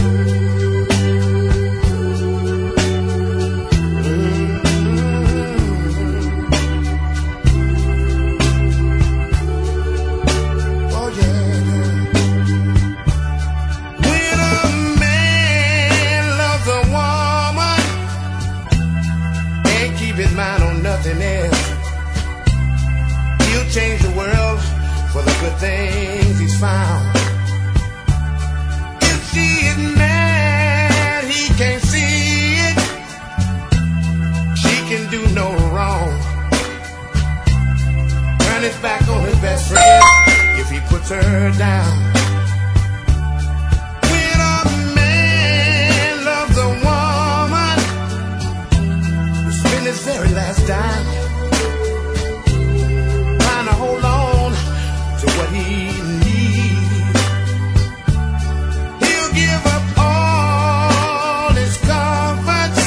Change the world for the good things he's found. If she is mad, he can't see it. She can do no wrong. Turn his back on his best friend if he puts her down. When a man loves a woman, he spends his very last dime hold on to what he needs. He'll give up all his comforts,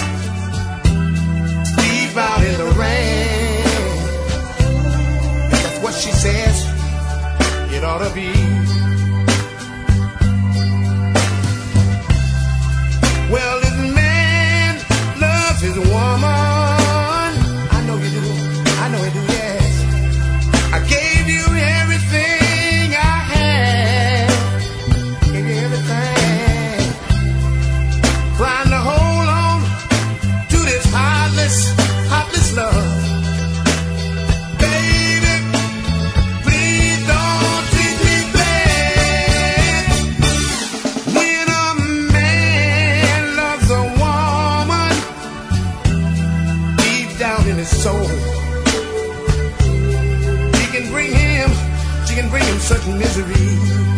sleep out in the rain. And that's what she says it ought to be. Well, this man loves his woman. I know you do. I know he do, yes. I gave you everything I had. Gave you everything. Trying to hold on to this heartless love. Baby, please don't treat me bad. When a man loves a woman, deep down in his soul, she can bring him such misery.